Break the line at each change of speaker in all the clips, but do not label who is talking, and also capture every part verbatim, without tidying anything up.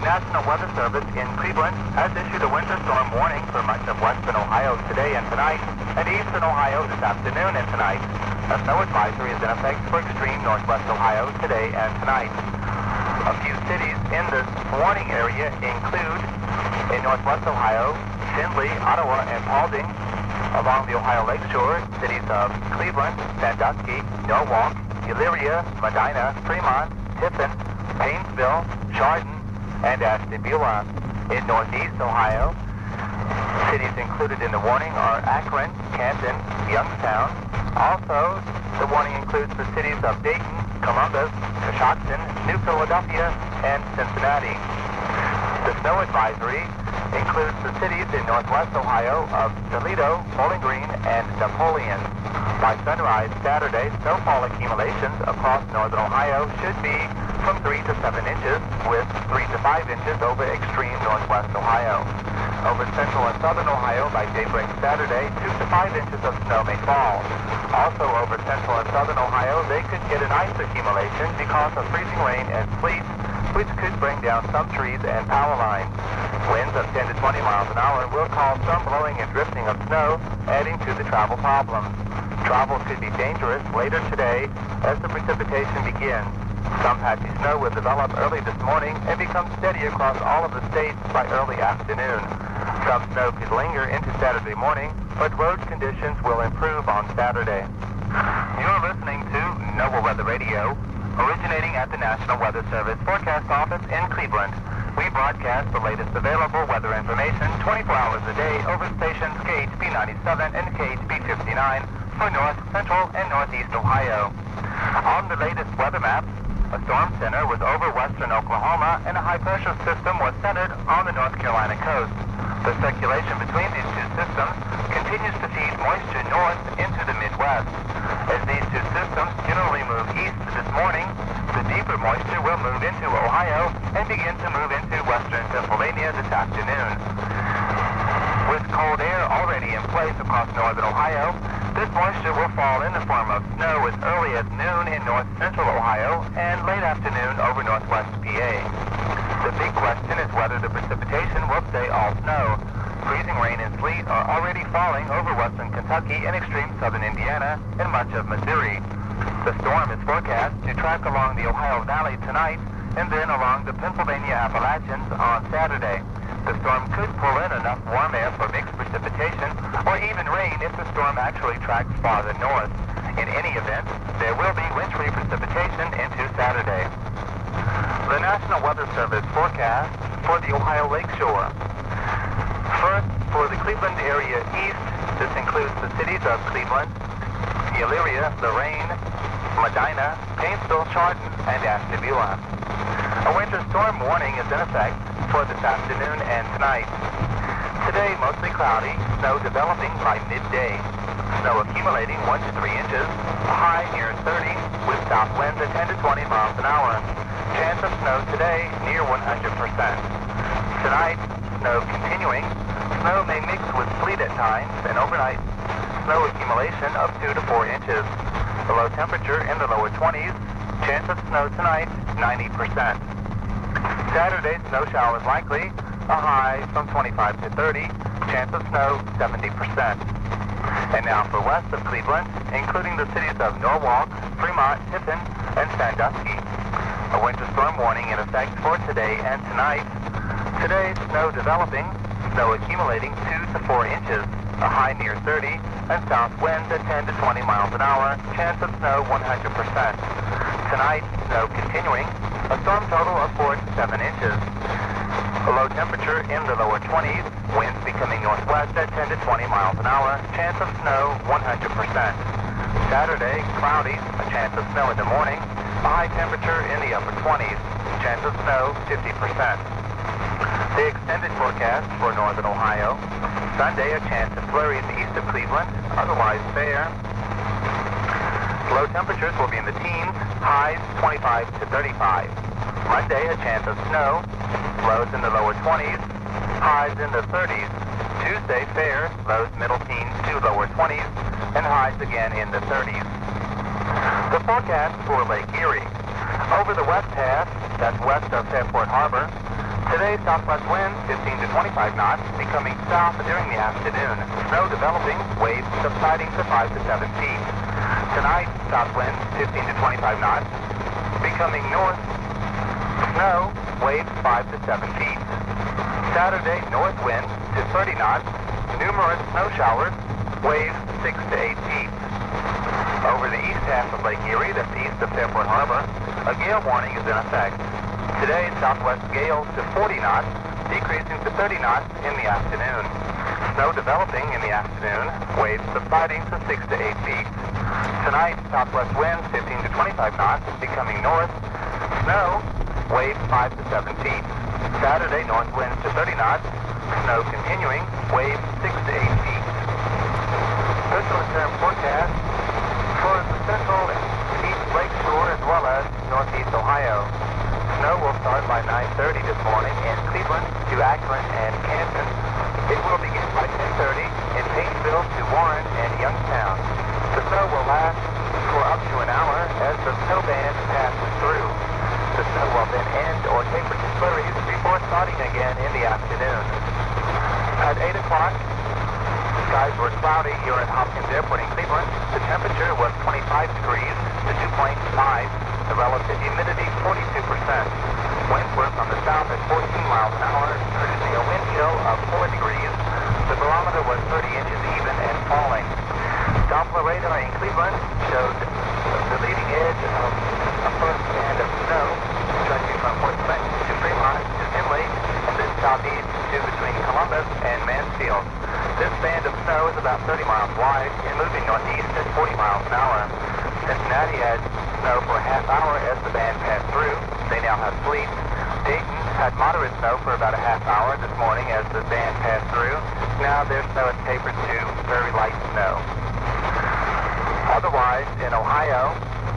National Weather Service in Cleveland has issued a winter storm warning for much of western Ohio today and tonight, and eastern Ohio this afternoon and tonight. A snow advisory is in effect for extreme northwest Ohio today and tonight. A few cities in this warning area include, in northwest Ohio, Findlay, Ottawa, and Paulding. Along the Ohio Lakeshore, cities of Cleveland, Sandusky, Norwalk, Elyria, Medina, Fremont, Tiffin, Painesville, Chardon, and Ashtabula. In northeast Ohio, cities included in the warning are Akron, Canton, Youngstown. Also, the warning includes the cities of Dayton, Columbus, Coshocton, New Philadelphia, and Cincinnati. The snow advisory includes the cities in northwest Ohio of Toledo, Bowling Green, and Napoleon. By sunrise Saturday, snowfall accumulations across northern Ohio should be from three to seven inches, with three to five inches over extreme northwest Ohio. Over central and southern Ohio by daybreak Saturday, two to five inches of snow may fall. Also over central and southern Ohio, they could get an ice accumulation because of freezing rain and sleet, which could bring down some trees and power lines. Winds of ten to twenty miles an hour will cause some blowing and drifting of snow, adding to the travel problems. Travel could be dangerous later today as the precipitation begins. Some patchy snow will develop early this morning and become steady across all of the states by early afternoon. Some snow could linger into Saturday morning, but road conditions will improve on Saturday. You're listening to NOAA Weather Radio, originating at the National Weather Service Forecast Office in Cleveland. We broadcast the latest available weather information twenty-four hours a day over stations K H B ninety-seven and K H B fifty-nine for north, central, and northeast Ohio. On the latest weather map, a storm center was over western Oklahoma and a high-pressure system was centered on the North Carolina coast. The circulation between these two systems continues to feed moisture north into the Midwest. As these two systems generally move east this morning, the deeper moisture will move into Ohio and begin to move into western Pennsylvania this afternoon. With cold air already in place across northern Ohio, this moisture will fall in the form of snow as early as noon in north-central Ohio and late afternoon over northwest P A. The big question is whether the precipitation will stay all snow. Freezing rain and sleet are already falling over western Kentucky and extreme southern Indiana and much of Missouri. The storm is forecast to track along the Ohio Valley tonight and then along the Pennsylvania Appalachians on Saturday. The storm could pull in enough warm air for mixed precipitation or even rain if the storm actually tracks farther north. In any event, there will be wintry precipitation into Saturday. The National Weather Service forecast for the Ohio Lakeshore. First, for the Cleveland area east, this includes the cities of Cleveland, Elyria, Lorain, Medina, Painesville, Chardon, and Ashtabula. A winter storm warning is in effect for this afternoon and tonight. Today, mostly cloudy, snow developing by midday. Snow accumulating one to three inches, a high near thirty, with south winds at ten to twenty miles an hour. Chance of snow today near one hundred percent. Tonight, snow continuing. Snow may mix with sleet at times, and overnight, snow accumulation of two to four inches. The low temperature in the lower twenties. Chance of snow tonight, ninety percent. Saturday, snow showers likely, a high from twenty-five to thirty, chance of snow seventy percent. And now for west of Cleveland, including the cities of Norwalk, Fremont, Tiffin, and Sandusky. A winter storm warning in effect for today and tonight. Today, snow developing, snow accumulating two to four inches, a high near thirty, and south winds at ten to twenty miles an hour, chance of snow one hundred percent. Tonight, snow continuing, a storm total of four to seven inches. A low temperature in the lower twenties, winds becoming northwest at ten to twenty miles an hour, chance of snow one hundred percent. Saturday, cloudy, a chance of snow in the morning, a high temperature in the upper twenties, chance of snow fifty percent. The extended forecast for northern Ohio. Sunday, a chance of flurries east of Cleveland, otherwise fair. Low temperatures will be in the teens, highs twenty-five to thirty-five. Monday, a chance of snow, lows in the lower twenties, highs in the thirties. Tuesday, fair, lows middle teens to lower twenties, and highs again in the thirties. The forecast for Lake Erie. Over the west half, that's west of Fairport Harbor, Today, southwest winds fifteen to twenty-five knots, becoming south during the afternoon. Snow developing, waves subsiding to five to seven feet. Tonight, south winds fifteen to twenty-five knots, becoming north. Snow, waves five to seven feet. Saturday, north wind to thirty knots, numerous snow showers, waves six to eight feet. Over the east half of Lake Erie, that's east of Fairport Harbor, a gale warning is in effect. Today, southwest gales to forty knots, decreasing to thirty knots in the afternoon. Snow developing in the afternoon, waves subsiding to six to eight feet. Tonight, southwest winds fifteen to twenty-five knots, becoming north. Snow, waves five to seven feet. Saturday, north winds to thirty knots, snow continuing, waves six to eight feet. Coastal term forecast for the central and east lake shore as well as northeast Ohio. Snow will start by nine thirty this morning in Cleveland to Akron and Canton. It will begin by ten thirty in Painesville to Warren and Youngstown. The snow will last for up to an hour as the snow band passes through. The snow will then end or taper to flurries before starting again in the afternoon. At eight o'clock, skies were cloudy here at Hopkins Airport in Cleveland. The temperature was twenty-five degrees to dew point five. The relative humidity forty-two percent. Winds were from the south at fourteen miles an hour, producing a wind chill of four degrees. The barometer was thirty inches even and falling. Doppler radar in Cleveland showed the leading edge of a first band of snow stretching from Fort Clinton to Fremont to Finley and then southeast to between Columbus and Mansfield. This band of snow is about thirty miles wide and moving northeast at forty miles an hour. Cincinnati had snow for a half hour as the band passed through. They now have sleet. Dayton had moderate snow for about a half hour this morning as the band passed through. Now their snow has tapered to very light snow. Otherwise, in Ohio,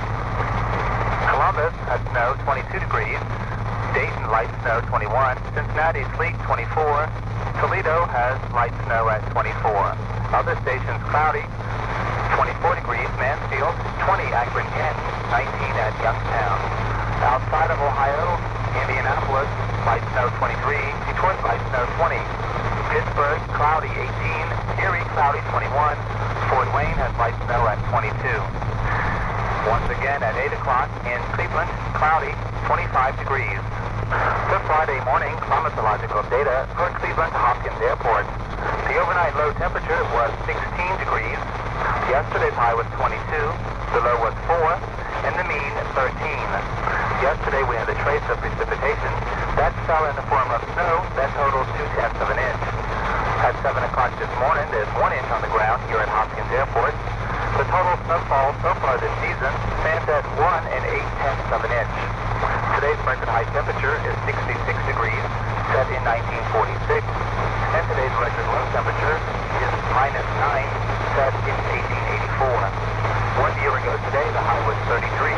Columbus had snow twenty-two degrees. Dayton light snow twenty-one. Cincinnati sleet twenty-four. Toledo has light snow at twenty-four. Other stations cloudy. twenty-four degrees, Mansfield, twenty, Akron, Canton, nineteen at Youngstown. Outside of Ohio, Indianapolis, light snow twenty-three, Detroit, light snow twenty. Pittsburgh, cloudy, eighteen, Erie, cloudy, twenty-one. Fort Wayne has light snow at twenty-two. Once again at eight o'clock in Cleveland, cloudy, twenty-five degrees. For Friday morning, climatological data for Cleveland Hopkins Airport. The overnight low temperature was sixteen degrees. Yesterday's high was twenty-two, the low was four, and the mean thirteen. Yesterday we had a trace of precipitation that fell in the form of snow that totaled two-tenths of an inch. At seven o'clock this morning, there's one inch on the ground here at Hopkins Airport. The total snowfall so far this season stands at one and eight-tenths of an inch. Today's record high temperature is sixty-six degrees, set in nineteen forty-six, and today's record low temperature is minus nine, set in eighteen eighty-four. One year ago today, the high was thirty-three.